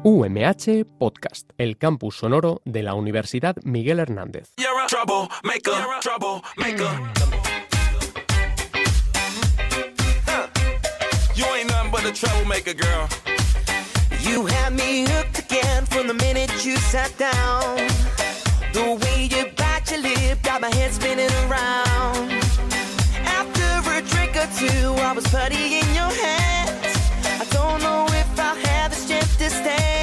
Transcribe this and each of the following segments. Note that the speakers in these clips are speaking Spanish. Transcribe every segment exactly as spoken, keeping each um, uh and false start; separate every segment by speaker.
Speaker 1: U M H Podcast, el campus sonoro de la Universidad Miguel Hernández.
Speaker 2: You had me hooked again from the minute you sat down. The way you bite your lip got my head spinning around. After a drink or two, I was putty in your hands. I don't know if I'll have the strength to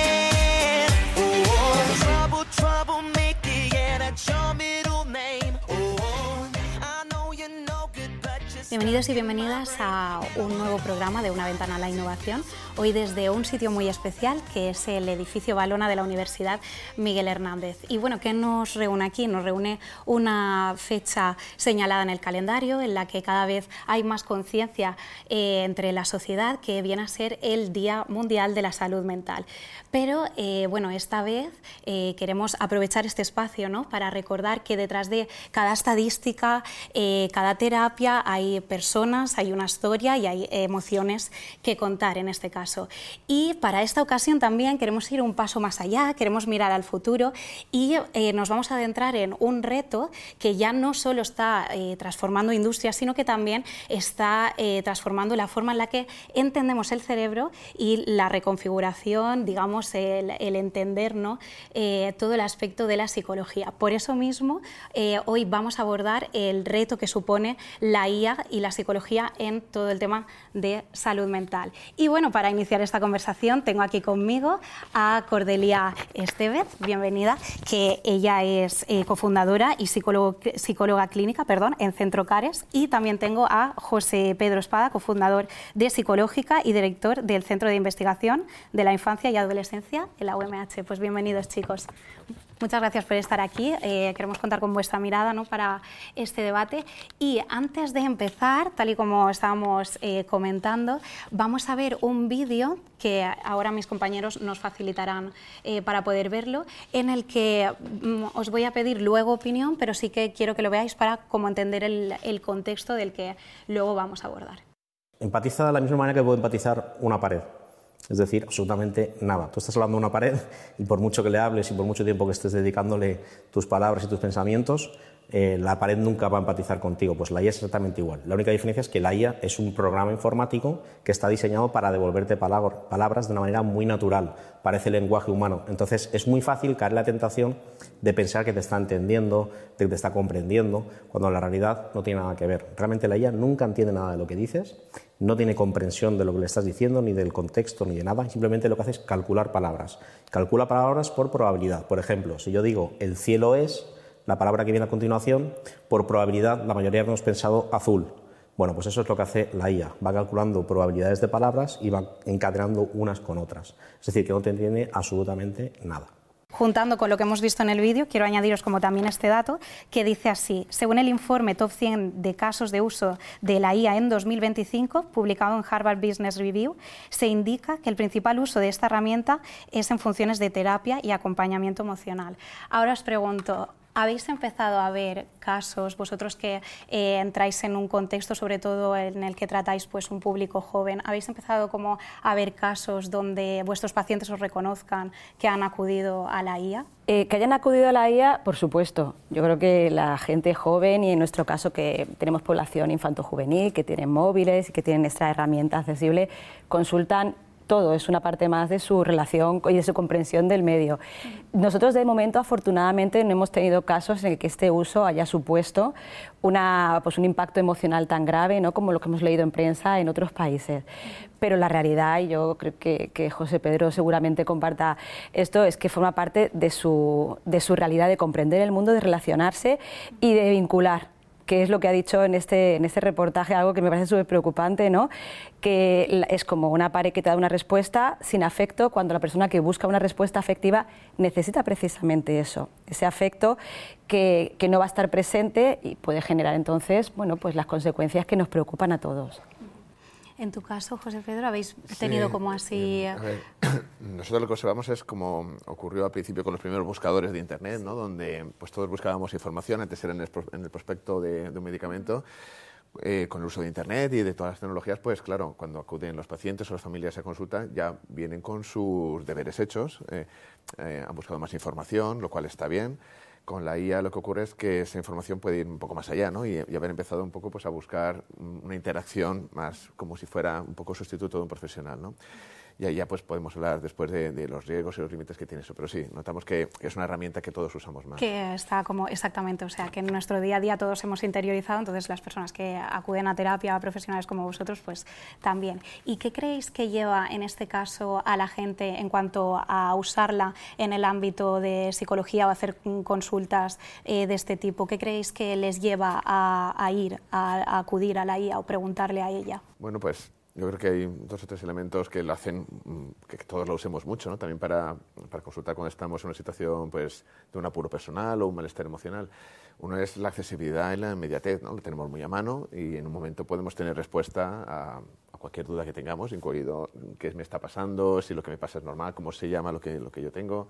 Speaker 2: stand. Oh, trouble, trouble, make it, yeah, that's your middle name. Oh, I know you're no good, but just...
Speaker 3: Bienvenidos y bienvenidas a un nuevo programa de Una Ventana a la Innovación. Hoy desde un sitio muy especial, que es el edificio Valona de la Universidad Miguel Hernández. Y bueno, ¿qué nos reúne aquí? Nos reúne una fecha señalada en el calendario, en la que cada vez hay más conciencia eh, entre la sociedad, que viene a ser el Día Mundial de la Salud Mental. Pero eh, bueno, esta vez eh, queremos aprovechar este espacio, ¿no?, para recordar que detrás de cada estadística, eh, cada terapia, hay personas, hay una historia y hay emociones que contar en este caso. Y para esta ocasión también queremos ir un paso más allá, queremos mirar al futuro y eh, nos vamos a adentrar en un reto que ya no solo está eh, transformando industrias, sino que también está eh, transformando la forma en la que entendemos el cerebro y la reconfiguración, digamos, el, el entender, ¿no?, eh, todo el aspecto de la psicología. Por eso mismo, eh, hoy vamos a abordar el reto que supone la I A y la psicología en todo el tema de salud mental. Y bueno, para iniciar esta conversación tengo aquí conmigo a Cordelia Estevez, bienvenida, que ella es eh, cofundadora y psicólogo, psicóloga clínica, perdón, en Centro Cares, y también tengo a José Pedro Espada, cofundador de Psicológica y director del Centro de Investigación de la Infancia y Adolescencia en la U M H. Pues bienvenidos, chicos. Muchas gracias por estar aquí. Eh, queremos contar con vuestra mirada, ¿no?, para este debate. Y antes de empezar, tal y como estábamos eh, comentando, vamos a ver un vídeo que ahora mis compañeros nos facilitarán eh, para poder verlo, en el que mm, os voy a pedir luego opinión, pero sí que quiero que lo veáis para como entender el, el contexto del que luego vamos a abordar.
Speaker 4: Empatiza de la misma manera que puede empatizar una pared. Es decir, absolutamente nada. Tú estás hablando de una pared y por mucho que le hables y por mucho tiempo que estés dedicándole tus palabras y tus pensamientos, eh, la pared nunca va a empatizar contigo. Pues la I A es exactamente igual. La única diferencia es que la I A es un programa informático que está diseñado para devolverte palabra, palabras de una manera muy natural. Parece lenguaje humano. Entonces es muy fácil caer en la tentación de pensar que te está entendiendo, de que te está comprendiendo, cuando la realidad no tiene nada que ver. Realmente la I A nunca entiende nada de lo que dices, no tiene comprensión de lo que le estás diciendo, ni del contexto, ni de nada. Simplemente lo que hace es calcular palabras. Calcula palabras por probabilidad. Por ejemplo, si yo digo el cielo es, la palabra que viene a continuación, por probabilidad la mayoría hemos pensado azul. Bueno, pues eso es lo que hace la I A. Va calculando probabilidades de palabras y va encadenando unas con otras. Es decir, que no te entiende absolutamente nada.
Speaker 3: Juntando con lo que hemos visto en el vídeo, quiero añadiros como también este dato, que dice así: según el informe Top cien de casos de uso de la I A en dos mil veinticinco, publicado en Harvard Business Review, se indica que el principal uso de esta herramienta es en funciones de terapia y acompañamiento emocional. Ahora os pregunto, ¿habéis empezado a ver casos, vosotros que eh, entráis en un contexto sobre todo en el que tratáis pues un público joven, habéis empezado como a ver casos donde vuestros pacientes os reconozcan que han acudido a la I A?
Speaker 5: Eh, que hayan acudido a la I A, por supuesto. Yo creo que la gente joven, y en nuestro caso que tenemos población infanto-juvenil, que tienen móviles y que tienen esta herramienta accesible, consultan todo, es una parte más de su relación y de su comprensión del medio. Nosotros de momento afortunadamente no hemos tenido casos en el que este uso haya supuesto una, pues un impacto emocional tan grave, ¿no?, como lo que hemos leído en prensa en otros países. Pero la realidad, y yo creo que, que José Pedro seguramente comparta esto, es que forma parte de su, de su realidad de comprender el mundo, de relacionarse y de vincular, que es lo que ha dicho en este, en este reportaje, algo que me parece súper preocupante, ¿no?, que es como una pared que te da una respuesta sin afecto, cuando la persona que busca una respuesta afectiva necesita precisamente eso, ese afecto que, que no va a estar presente y puede generar entonces, bueno, pues las consecuencias que nos preocupan a todos.
Speaker 3: En tu caso, José Pedro, ¿habéis tenido sí, como así...?
Speaker 6: A ver, nosotros lo que observamos es como ocurrió al principio con los primeros buscadores de Internet, ¿no?, donde pues todos buscábamos información, antes era en el, en el prospecto de, de un medicamento. Eh, con el uso de Internet y de todas las tecnologías, pues claro, cuando acuden los pacientes o las familias a consulta ya vienen con sus deberes hechos, eh, eh, han buscado más información, lo cual está bien. Con la I A lo que ocurre es que esa información puede ir un poco más allá, ¿no? y, y haber empezado un poco pues, a buscar una interacción más como si fuera un poco sustituto de un profesional, ¿no? Y ahí ya pues podemos hablar después de, de los riesgos y los límites que tiene eso. Pero sí, notamos que es una herramienta que todos usamos más.
Speaker 3: Que está como, exactamente, o sea, que en nuestro día a día todos hemos interiorizado, entonces las personas que acuden a terapia, profesionales como vosotros, pues también. ¿Y qué creéis que lleva en este caso a la gente en cuanto a usarla en el ámbito de psicología o hacer consultas eh, de este tipo? ¿Qué creéis que les lleva a, a ir, a, a acudir a la I A o preguntarle a ella?
Speaker 6: Bueno, pues yo creo que hay dos o tres elementos que lo hacen que todos lo usemos mucho, ¿no? También para, para consultar cuando estamos en una situación pues, de un apuro personal o un malestar emocional. Uno es la accesibilidad y la inmediatez, ¿no? Lo tenemos muy a mano y en un momento podemos tener respuesta a, a cualquier duda que tengamos, incluido qué me está pasando, si lo que me pasa es normal, cómo se llama lo que, lo que yo tengo.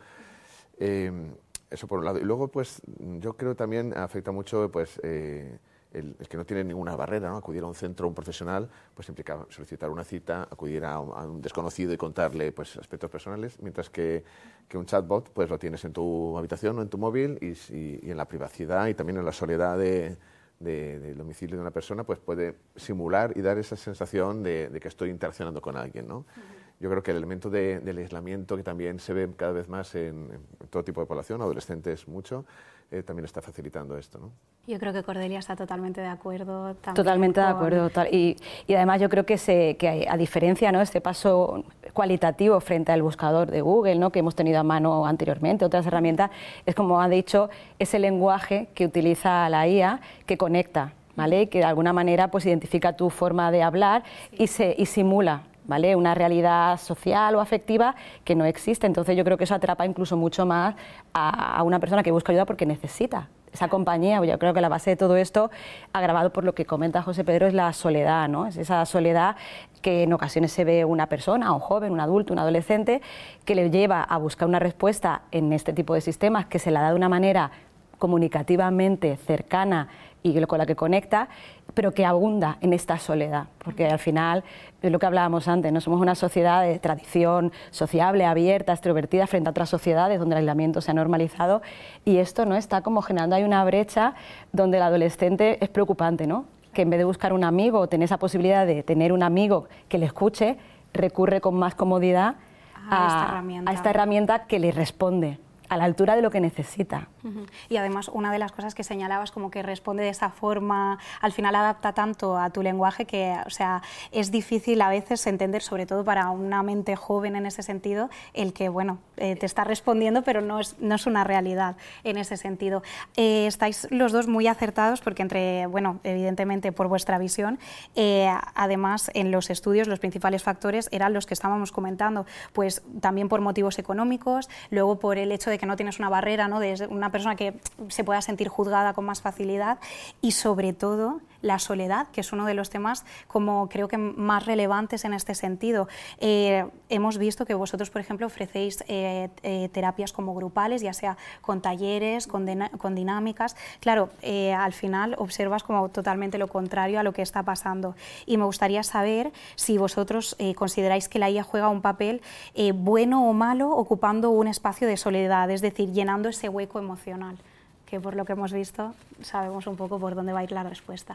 Speaker 6: Eh, eso por un lado. Y luego, pues, yo creo también afecta mucho, pues, eh, El, el que no tiene ninguna barrera, ¿no? Acudir a un centro, un profesional, pues implica solicitar una cita, acudir a un, a un desconocido y contarle pues, aspectos personales, mientras que, que un chatbot pues lo tienes en tu habitación o en tu móvil y, y, y en la privacidad y también en la soledad de, de, del domicilio de una persona, pues puede simular y dar esa sensación de, de que estoy interaccionando con alguien, ¿no? Uh-huh. Yo creo que el elemento de, del aislamiento, que también se ve cada vez más en, en todo tipo de población, adolescentes mucho, eh, también está facilitando esto, ¿no?
Speaker 3: Yo creo que Cordelia está totalmente de acuerdo.
Speaker 5: Totalmente
Speaker 3: con...
Speaker 5: de acuerdo. Y, y además yo creo que, se, que hay, a diferencia, ¿no?, este paso cualitativo frente al buscador de Google, ¿no?, que hemos tenido a mano anteriormente, otras herramientas, es como ha dicho, ese lenguaje que utiliza la I A que conecta, ¿vale?, que de alguna manera pues, identifica tu forma de hablar y, se, y simula, ¿vale?, una realidad social o afectiva que no existe. Entonces yo creo que eso atrapa incluso mucho más a, a una persona que busca ayuda porque necesita esa compañía. Yo creo que la base de todo esto, agravado por lo que comenta José Pedro, es la soledad, ¿no? Es esa soledad que en ocasiones se ve una persona, un joven, un adulto, un adolescente, que le lleva a buscar una respuesta en este tipo de sistemas que se la da de una manera comunicativamente cercana y con la que conecta, pero que abunda en esta soledad, porque al final, es lo que hablábamos antes, no somos una sociedad de tradición sociable, abierta, extrovertida frente a otras sociedades donde el aislamiento se ha normalizado, y esto no está como generando, hay una brecha donde el adolescente es preocupante, ¿no?, que en vez de buscar un amigo o tener esa posibilidad de tener un amigo que le escuche, recurre con más comodidad a, a, esta, herramienta. a esta herramienta que le responde a la altura de lo que necesita.
Speaker 3: Uh-huh. Y además una de las cosas que señalabas como que responde de esa forma, al final adapta tanto a tu lenguaje que, o sea, es difícil a veces entender, sobre todo para una mente joven en ese sentido, el que, bueno, eh, te está respondiendo pero no es, no es una realidad en ese sentido. Eh, estáis los dos muy acertados porque entre, bueno, evidentemente por vuestra visión, eh, además en los estudios los principales factores eran los que estábamos comentando, pues también por motivos económicos, luego por el hecho de que no tienes una barrera, ¿no?, de una persona que se pueda sentir juzgada con más facilidad, y sobre todo la soledad, que es uno de los temas como creo que más relevantes en este sentido. Eh, hemos visto que vosotros, por ejemplo, ofrecéis eh, eh, terapias como grupales, ya sea con talleres, con, con dinámicas. Claro, eh, al final observas como totalmente lo contrario a lo que está pasando. Y me gustaría saber si vosotros eh, consideráis que la I A juega un papel eh, bueno o malo ocupando un espacio de soledad, es decir, llenando ese hueco emocional, que por lo que hemos visto sabemos un poco por dónde va a ir la respuesta.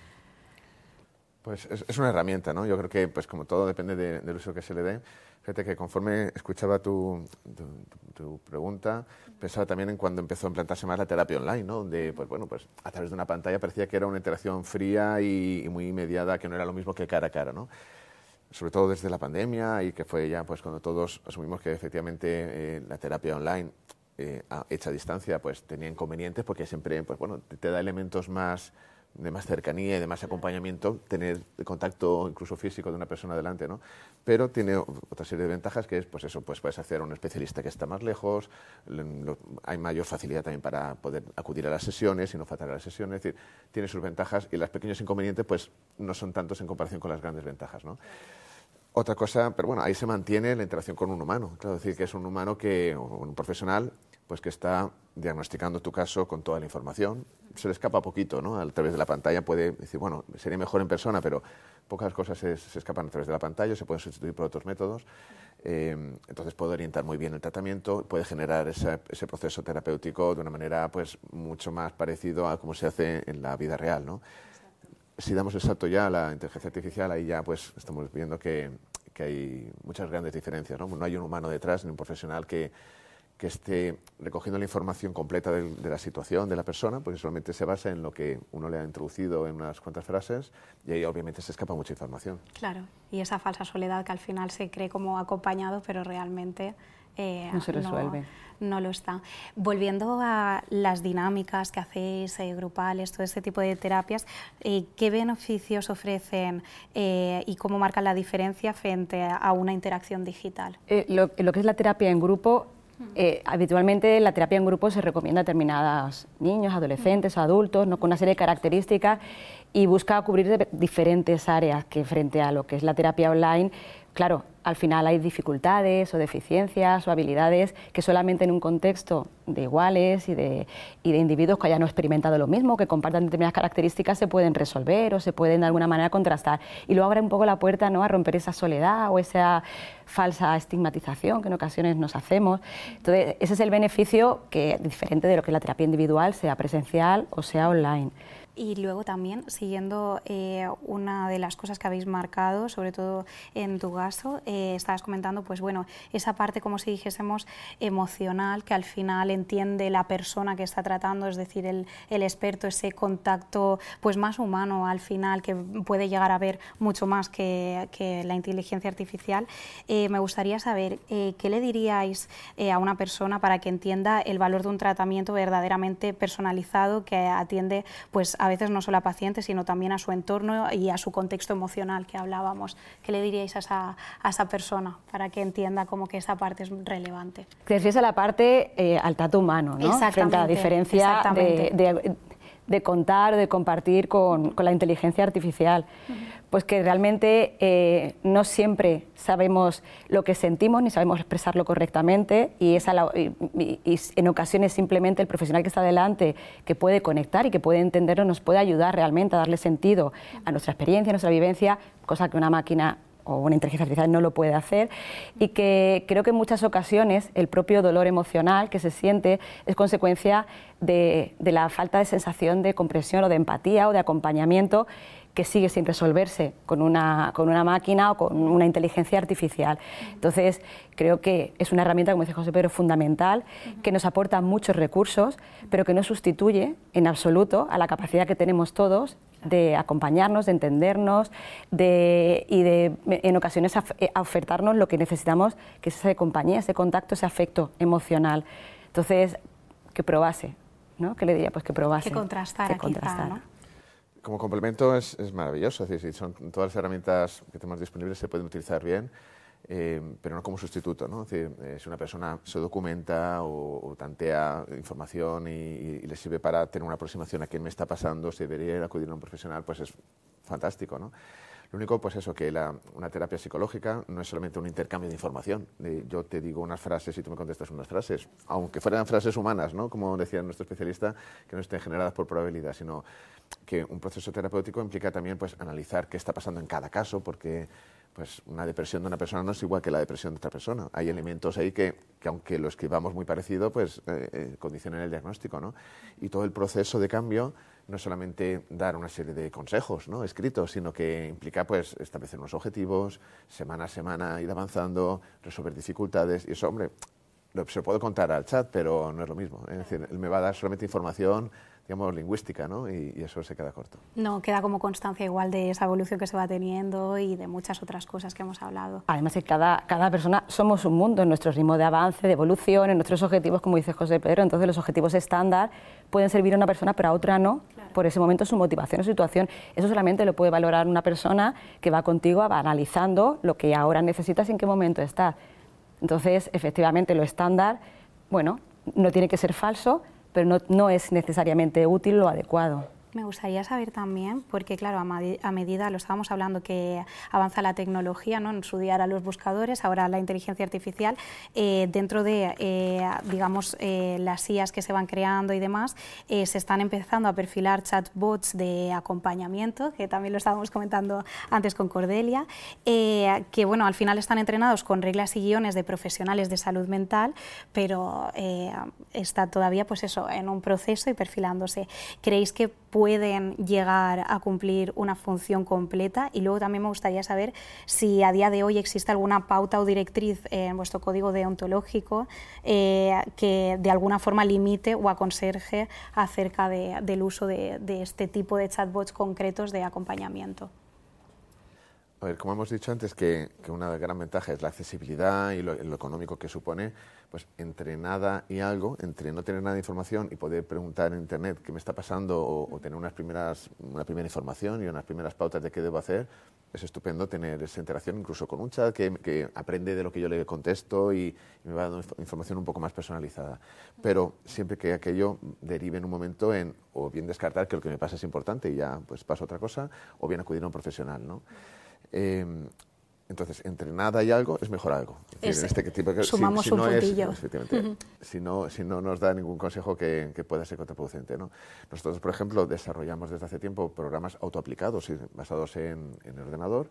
Speaker 6: Pues es, es una herramienta, ¿no? Yo creo que, pues como todo, depende de, del uso que se le dé. Fíjate que conforme escuchaba tu, tu, tu pregunta, pensaba también en cuando empezó a implantarse más la terapia online, ¿no? Donde, pues bueno, pues a través de una pantalla parecía que era una interacción fría y, y muy inmediata, que no era lo mismo que cara a cara, ¿no? Sobre todo desde la pandemia, y que fue ya pues cuando todos asumimos que efectivamente eh, la terapia online eh, hecha a distancia pues tenía inconvenientes, porque siempre pues bueno te, te da elementos más de más cercanía y de más acompañamiento tener el contacto incluso físico de una persona delante, ¿no? Pero tiene otra serie de ventajas, que es pues eso, pues puedes acceder a un especialista que está más lejos, lo, hay mayor facilidad también para poder acudir a las sesiones y no faltar a las sesiones, es decir, tiene sus ventajas, y los pequeños inconvenientes pues no son tantos en comparación con las grandes ventajas, ¿no? Otra cosa, pero bueno, ahí se mantiene la interacción con un humano, claro, es decir, que es un humano que, o un profesional pues que está diagnosticando tu caso con toda la información. Se le escapa poquito, ¿no? A través de la pantalla puede decir, bueno, sería mejor en persona, pero pocas cosas se, se escapan a través de la pantalla, se pueden sustituir por otros métodos. Eh, entonces puede orientar muy bien el tratamiento, puede generar ese, ese proceso terapéutico de una manera pues mucho más parecido a cómo se hace en la vida real, ¿no? Si damos el salto ya a la inteligencia artificial, ahí ya pues estamos viendo que, que hay muchas grandes diferencias, ¿no? No hay un humano detrás, ni un profesional que, que esté recogiendo la información completa de, de la situación de la persona, porque solamente se basa en lo que uno le ha introducido en unas cuantas frases y ahí obviamente se escapa mucha información.
Speaker 3: Claro, y esa falsa soledad que al final se cree como acompañado, pero realmente eh,
Speaker 5: no se resuelve.
Speaker 3: No, no lo está. Volviendo a las dinámicas que hacéis, eh, grupales, todo este tipo de terapias, eh, ¿qué beneficios ofrecen eh, y cómo marcan la diferencia frente a una interacción digital?
Speaker 5: Eh, lo, lo que es la terapia en grupo, Eh, habitualmente la terapia en grupo se recomienda a determinados niños, adolescentes o adultos, ¿no? Con una serie de características y busca cubrir de diferentes áreas que frente a lo que es la terapia online, claro, al final hay dificultades o deficiencias o habilidades que solamente en un contexto de iguales y de, y de individuos que hayan experimentado lo mismo, que compartan determinadas características, se pueden resolver o se pueden de alguna manera contrastar. Y luego abre un poco la puerta, ¿no?, a romper esa soledad o esa falsa estigmatización que en ocasiones nos hacemos. Entonces, ese es el beneficio que, diferente de lo que es la terapia individual, sea presencial o sea online.
Speaker 3: Y luego también, siguiendo eh, una de las cosas que habéis marcado, sobre todo en tu caso, eh, estabas comentando, pues bueno, esa parte, como si dijésemos, emocional, que al final entiende la persona que está tratando, es decir, el, el experto, ese contacto pues más humano al final, que puede llegar a ver mucho más que, que la inteligencia artificial. Eh, me gustaría saber, eh, ¿qué le diríais eh, a una persona para que entienda el valor de un tratamiento verdaderamente personalizado que atiende pues a a veces no solo a pacientes, sino también a su entorno y a su contexto emocional que hablábamos? ¿Qué le diríais a esa, a esa persona para que entienda como que esa parte es relevante?
Speaker 5: Te refieres a la parte eh, al trato humano, ¿no? Frente a la diferencia de, de, de contar, de compartir con, con la inteligencia artificial. Uh-huh. Pues que realmente eh, no siempre sabemos lo que sentimos ni sabemos expresarlo correctamente y, esa, y, y, y en ocasiones simplemente el profesional que está delante, que puede conectar y que puede entenderlo, nos puede ayudar realmente a darle sentido a nuestra experiencia, a nuestra vivencia, cosa que una máquina o una inteligencia artificial no lo puede hacer, y que creo que en muchas ocasiones el propio dolor emocional que se siente es consecuencia de, de la falta de sensación de comprensión o de empatía o de acompañamiento que sigue sin resolverse con una, con una máquina o con una inteligencia artificial. Entonces, creo que es una herramienta, como dice José Pedro, fundamental, que nos aporta muchos recursos, pero que no sustituye en absoluto a la capacidad que tenemos todos de acompañarnos, de entendernos de, y de, en ocasiones, a, a ofertarnos lo que necesitamos, que es esa compañía, ese contacto, ese afecto emocional. Entonces, que probase, ¿no? ¿Qué le diría? Pues que probase.
Speaker 3: Que contrastara,
Speaker 5: que contrastara.
Speaker 3: Quizá, ¿no?
Speaker 6: Como complemento es, es maravilloso, es decir, si son todas las herramientas que tenemos disponibles se pueden utilizar bien, eh, pero no como sustituto, ¿no? Es decir, eh, si una persona se documenta o, o tantea información y, y, y le sirve para tener una aproximación a qué me está pasando, si debería acudir a un profesional, pues es fantástico, ¿no? Lo único, pues eso, que la, una terapia psicológica no es solamente un intercambio de información. De, yo te digo unas frases y tú me contestas unas frases, aunque fueran frases humanas, ¿no? Como decía nuestro especialista, que no estén generadas por probabilidad, sino que un proceso terapéutico implica también pues, analizar qué está pasando en cada caso, porque pues, una depresión de una persona no es igual que la depresión de otra persona. Hay elementos ahí que, que aunque lo escribamos muy parecido, pues eh, eh, condicionan el diagnóstico, ¿no? Y todo el proceso de cambio no es solamente dar una serie de consejos, ¿no?, escritos, sino que implica pues, establecer unos objetivos, semana a semana ir avanzando, resolver dificultades, y eso, hombre, lo, se lo puedo contar al chat, pero no es lo mismo. Es decir, él me va a dar solamente información, digamos, lingüística, ¿no? Y, y eso se queda corto.
Speaker 3: No, queda como constancia igual de esa evolución que se va teniendo y de muchas otras cosas que hemos hablado.
Speaker 5: Además, que cada, cada persona somos un mundo en nuestro ritmo de avance, de evolución, en nuestros objetivos, como dice José Pedro. Entonces, los objetivos estándar pueden servir a una persona, pero a otra no. Claro. Por ese momento, su motivación o situación. Eso solamente lo puede valorar una persona que va contigo analizando lo que ahora necesitas y en qué momento estás. Entonces, efectivamente, lo estándar, bueno, no tiene que ser falso, pero no, no es necesariamente útil o adecuado.
Speaker 3: Me gustaría saber también, porque claro, a, a medida, lo estábamos hablando, que avanza la tecnología, ¿no? En su día eran los buscadores, ahora la inteligencia artificial, eh, dentro de, eh, digamos, eh, las I As que se van creando y demás, eh, se están empezando a perfilar chatbots de acompañamiento, que también lo estábamos comentando antes con Cordelia, eh, que bueno, al final están entrenados con reglas y guiones de profesionales de salud mental, pero eh, está todavía, pues eso, en un proceso y perfilándose. ¿Creéis que pueden llegar a cumplir una función completa? Y luego también me gustaría saber si a día de hoy existe alguna pauta o directriz en vuestro código deontológico eh, que de alguna forma limite o aconseje acerca de, del uso de, de este tipo de chatbots concretos de acompañamiento.
Speaker 6: A ver, como hemos dicho antes, que, que una gran ventaja es la accesibilidad y lo, lo económico que supone, pues entre nada y algo, entre no tener nada de información y poder preguntar en Internet qué me está pasando o, o tener unas primeras, una primera información y unas primeras pautas de qué debo hacer, es estupendo tener esa interacción incluso con un chat que, que aprende de lo que yo le contesto y, y me va dando información un poco más personalizada. Pero siempre que aquello derive en un momento en o bien descartar que lo que me pasa es importante y ya pues paso a otra cosa, o bien acudir a un profesional, ¿no? Eh, entonces, entre nada y algo es mejor algo. Es decir, en este tipo de,
Speaker 3: sumamos
Speaker 6: si, si
Speaker 3: un
Speaker 6: no
Speaker 3: puntillo.
Speaker 6: Es, efectivamente, uh-huh. si, no, si no nos da ningún consejo que, que pueda ser contraproducente, ¿no? Nosotros, por ejemplo, desarrollamos desde hace tiempo programas autoaplicados y basados en, en el ordenador,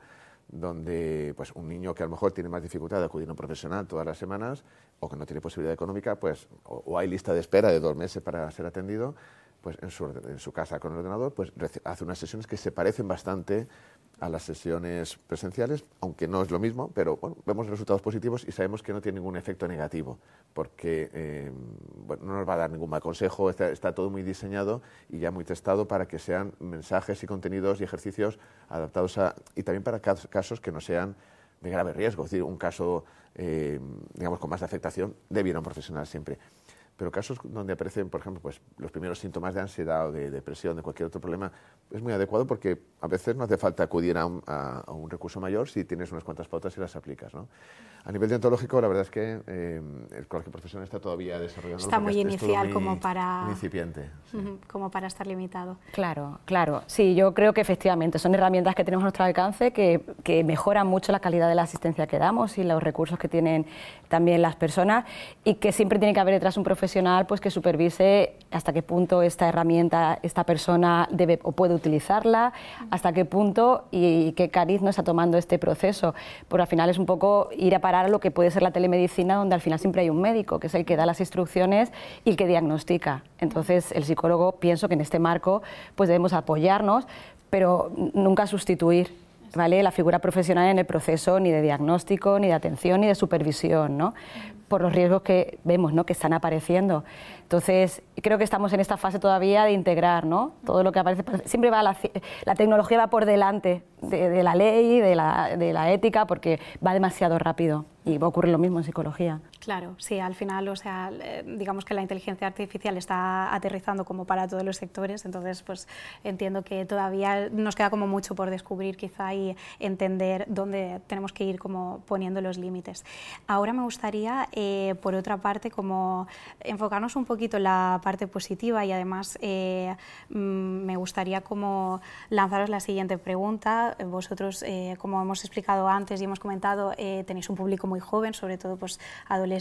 Speaker 6: donde pues, un niño que a lo mejor tiene más dificultad de acudir a un profesional todas las semanas o que no tiene posibilidad económica, pues, o, o hay lista de espera de dos meses para ser atendido, pues en su, en su casa con el ordenador, pues hace unas sesiones que se parecen bastante a las sesiones presenciales, aunque no es lo mismo, pero bueno, vemos resultados positivos y sabemos que no tiene ningún efecto negativo, porque eh, bueno, no nos va a dar ningún mal consejo, está, está todo muy diseñado y ya muy testado para que sean mensajes y contenidos y ejercicios adaptados a, y también para casos que no sean de grave riesgo, es decir, un caso, eh, digamos, con más de afectación, debe ir a un profesional siempre. Pero casos donde aparecen, por ejemplo, pues, los primeros síntomas de ansiedad o de depresión, de cualquier otro problema, es muy adecuado porque a veces no hace falta acudir a un, a, a un recurso mayor si tienes unas cuantas pautas y las aplicas, ¿no? A nivel deontológico, la verdad es que eh, el colegio profesional está todavía desarrollando.
Speaker 3: Está muy inicial
Speaker 6: muy,
Speaker 3: como para...
Speaker 6: Muy incipiente. Sí.
Speaker 3: Uh-huh, como para estar limitado.
Speaker 5: Claro, claro. Sí, yo creo que efectivamente son herramientas que tenemos a nuestro alcance que, que mejoran mucho la calidad de la asistencia que damos y los recursos que tienen también las personas y que siempre tiene que haber detrás un profesional pues, que supervise hasta qué punto esta herramienta, esta persona debe o puede utilizarla, hasta qué punto y, y qué cariz no está tomando este proceso. Porque al final es un poco ir a parar a lo que puede ser la telemedicina, donde al final siempre hay un médico, que es el que da las instrucciones y el que diagnostica. Entonces, el psicólogo, pienso que en este marco pues debemos apoyarnos, pero nunca sustituir, ¿vale?, la figura profesional en el proceso ni de diagnóstico, ni de atención, ni de supervisión, ¿no?, por los riesgos que vemos, ¿no?, que están apareciendo. Entonces, creo que estamos en esta fase todavía de integrar, ¿no?, todo lo que aparece. Siempre va la, la tecnología va por delante de, de la ley, de la, de la ética, porque va demasiado rápido y va a ocurrir lo mismo en psicología.
Speaker 3: Claro, sí, al final, o sea, digamos que la inteligencia artificial está aterrizando como para todos los sectores, entonces pues entiendo que todavía nos queda como mucho por descubrir quizá y entender dónde tenemos que ir como poniendo los límites. Ahora me gustaría, eh, por otra parte, como enfocarnos un poquito en la parte positiva y además eh, me gustaría como lanzaros la siguiente pregunta. Vosotros, eh, como hemos explicado antes y hemos comentado, eh, tenéis un público muy joven, sobre todo pues adolescentes,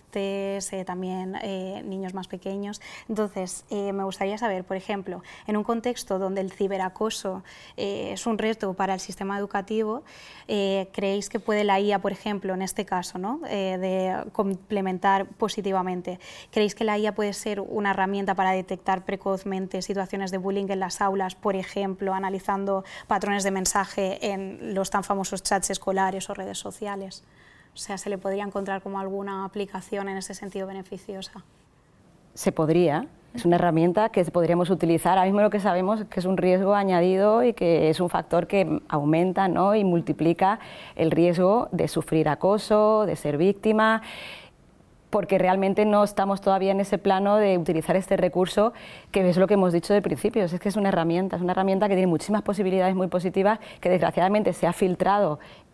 Speaker 3: eh, también eh, niños más pequeños. Entonces, eh, me gustaría saber, por ejemplo, en un contexto donde el ciberacoso eh, es un reto para el sistema educativo, eh, ¿creéis que puede la I A, por ejemplo, en este caso, ¿no?, eh, de complementar positivamente, ¿creéis que la I A puede ser una herramienta para detectar precozmente situaciones de bullying en las aulas, por ejemplo, analizando patrones de mensaje en los tan famosos chats escolares o redes sociales? O sea, ¿se le podría encontrar como alguna aplicación en ese sentido beneficiosa?
Speaker 5: Se podría, es una herramienta que podríamos utilizar. Ahora mismo lo que sabemos es que es un riesgo añadido y que es un factor que aumenta, ¿no?, y multiplica el riesgo de sufrir acoso, de ser víctima, porque realmente no estamos todavía en ese plano de utilizar este recurso, que es lo que hemos dicho del principio, es que es una herramienta, es una herramienta que tiene muchísimas posibilidades muy positivas, que desgraciadamente se ha filtrado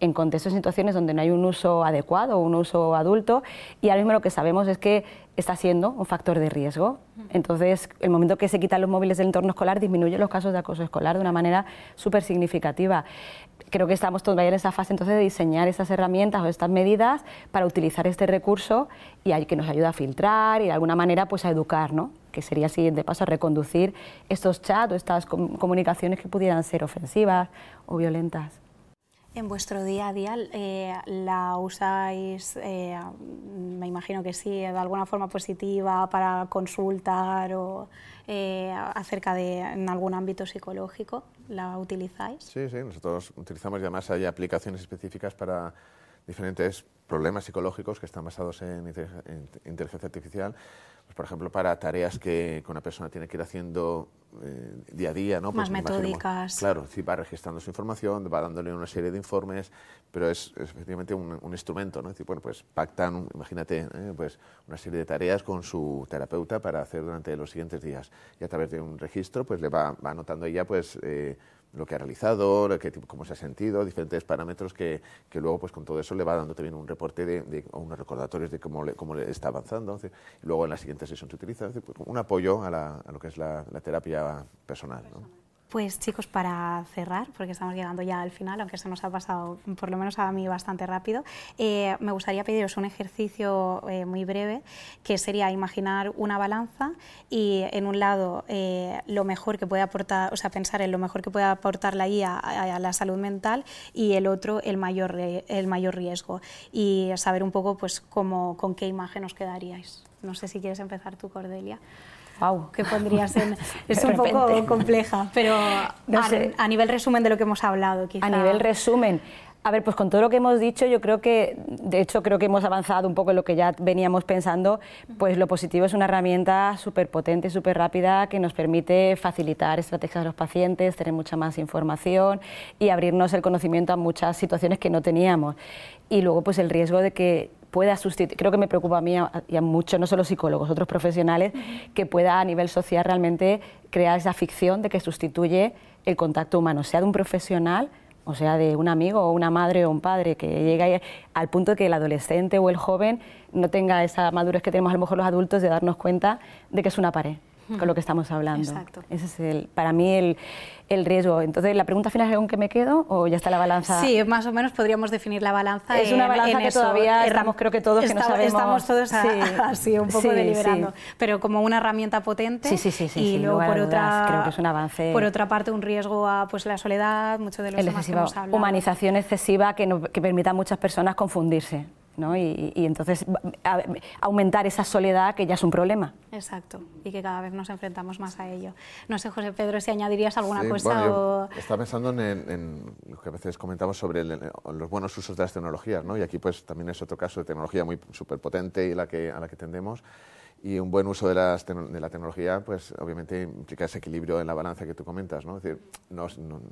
Speaker 5: en contextos y situaciones donde no hay un uso adecuado o un uso adulto, y ahora mismo lo que sabemos es que está siendo un factor de riesgo. Entonces, el momento que se quitan los móviles del entorno escolar disminuye los casos de acoso escolar de una manera súper significativa. Creo que estamos todavía en esa fase entonces de diseñar esas herramientas o estas medidas para utilizar este recurso y que nos ayude a filtrar y de alguna manera pues a educar, ¿no? Que sería el siguiente paso, a reconducir estos chats o estas comunicaciones que pudieran ser ofensivas o violentas.
Speaker 3: En vuestro día a día, eh, ¿la usáis, eh, me imagino que sí, de alguna forma positiva para consultar o eh, acerca de en algún ámbito psicológico? ¿La utilizáis?
Speaker 6: Sí, sí, nosotros utilizamos, y además hay aplicaciones específicas para diferentes problemas psicológicos que están basados en inteligencia artificial. Pues, por ejemplo, para tareas que una persona tiene que ir haciendo eh, día a día, ¿no?
Speaker 3: Más
Speaker 6: pues,
Speaker 3: metódicas.
Speaker 6: Claro, sí, va registrando su información, va dándole una serie de informes, pero es, es efectivamente un, un instrumento, ¿no? Es decir, bueno, pues pactan, imagínate, eh, pues una serie de tareas con su terapeuta para hacer durante los siguientes días, y a través de un registro pues le va, va anotando ella pues eh, lo que ha realizado, lo que, cómo se ha sentido, diferentes parámetros que, que luego pues con todo eso le va dando también un reporte de, de, o unos recordatorios de cómo le, cómo le está avanzando. Es decir, y luego en la siguiente sesión se utiliza, es decir, pues, un apoyo a, la, a lo que es la, la terapia personal, ¿no?
Speaker 3: Pues chicos, para cerrar, porque estamos llegando ya al final, aunque se nos ha pasado, por lo menos a mí, bastante rápido, eh, me gustaría pediros un ejercicio eh, muy breve, que sería imaginar una balanza y en un lado eh, lo mejor que puede aportar, o sea, pensar en lo mejor que puede aportar la I A a, a la salud mental, y el otro el mayor, el mayor riesgo, y saber un poco pues cómo, con qué imagen os quedaríais. No sé si quieres empezar tú, Cordelia.
Speaker 5: Wow.
Speaker 3: ¿Qué pondrías en...? Es un poco compleja, pero no a, sé. a nivel resumen de lo que hemos hablado, quizá.
Speaker 5: A nivel resumen, a ver, pues con todo lo que hemos dicho, yo creo que, de hecho, creo que hemos avanzado un poco en lo que ya veníamos pensando. Pues lo positivo es una herramienta súper potente, súper rápida, que nos permite facilitar estrategias a los pacientes, tener mucha más información y abrirnos el conocimiento a muchas situaciones que no teníamos. Y luego, pues el riesgo de que pueda sustituir, creo que me preocupa a mí y a muchos, no solo psicólogos, otros profesionales, que pueda a nivel social realmente crear esa ficción de que sustituye el contacto humano, sea de un profesional, o sea de un amigo o una madre o un padre, que llegue al punto de que el adolescente o el joven no tenga esa madurez que tenemos a lo mejor los adultos de darnos cuenta de que es una pared con lo que estamos hablando.
Speaker 3: Exacto.
Speaker 5: Ese es el, para mí el, el riesgo. Entonces, ¿la pregunta final es con qué me quedo o ya está la balanza?
Speaker 3: Sí, más o menos podríamos definir la balanza.
Speaker 5: Es una balanza
Speaker 3: en
Speaker 5: que
Speaker 3: eso.
Speaker 5: todavía estamos, creo que todos
Speaker 3: Está,
Speaker 5: que no sabemos.
Speaker 3: Estamos todos a,
Speaker 5: sí.
Speaker 3: así un poco
Speaker 5: sí,
Speaker 3: deliberando, sí. Pero como una herramienta potente.
Speaker 5: Sí, sí, sí, sí,
Speaker 3: y
Speaker 5: sí,
Speaker 3: luego por otra,
Speaker 5: creo que es un avance.
Speaker 3: Por otra parte, un riesgo a pues la soledad, muchos de los temas que hemos hablado.
Speaker 5: Humanización excesiva que, no, que permita a muchas personas confundirse, ¿no? Y, y entonces a, a, aumentar esa soledad que ya es un problema.
Speaker 3: Exacto, y que cada vez nos enfrentamos más a ello. No sé, José Pedro, si añadirías alguna
Speaker 6: sí,
Speaker 3: cosa
Speaker 6: bueno,
Speaker 3: o...
Speaker 6: Estaba pensando en, en lo que a veces comentamos sobre el, los buenos usos de las tecnologías, ¿no? Y aquí pues también es otro caso de tecnología muy súper potente y la que, a la que tendemos. Y un buen uso de, las, de la tecnología pues obviamente implica ese equilibrio en la balanza que tú comentas, ¿no? Es decir, no, no,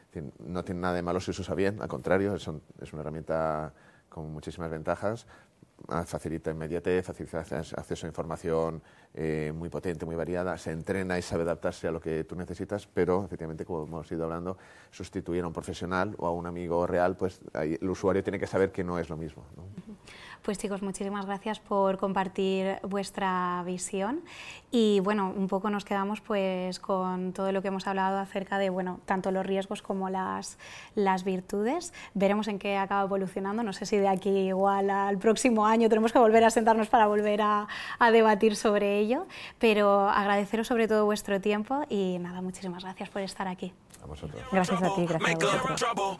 Speaker 6: no tiene nada de malo si se usa bien, al contrario, es, un, es una herramienta con muchísimas ventajas, facilita inmediatez, facilita acceso a información eh, muy potente, muy variada, se entrena y sabe adaptarse a lo que tú necesitas, pero efectivamente, como hemos ido hablando, sustituir a un profesional o a un amigo real, pues ahí el usuario tiene que saber que no es lo mismo, ¿no?
Speaker 3: Pues chicos, muchísimas gracias por compartir vuestra visión y bueno, un poco nos quedamos pues con todo lo que hemos hablado acerca de bueno, tanto los riesgos como las, las virtudes. Veremos en qué acaba evolucionando, no sé si de aquí igual al próximo año tenemos que volver a sentarnos para volver a, a debatir sobre ello, pero agradeceros sobre todo vuestro tiempo y nada, muchísimas gracias por estar aquí.
Speaker 6: A vosotros.
Speaker 5: Gracias a ti, gracias a vosotros.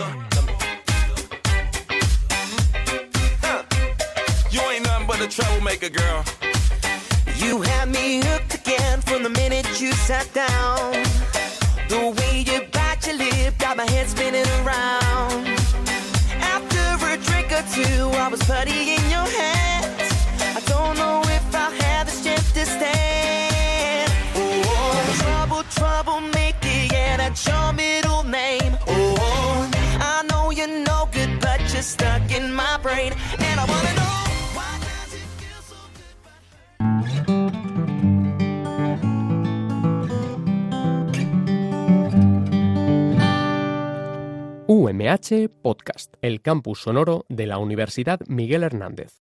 Speaker 2: You ain't nothing but a troublemaker, girl. You had me hooked again from the minute you sat down. The way you bite your lip got my head spinning around. After a drink or two, I was putty in your hands. I don't know if I'll have the strength to stand. Oh, trouble, troublemaker, yeah, that's your middle name. Oh, I know you're no good, but you're stuck in my brain, and I wanna know.
Speaker 1: U M M H Podcast, el campus sonoro de la Universidad Miguel Hernández.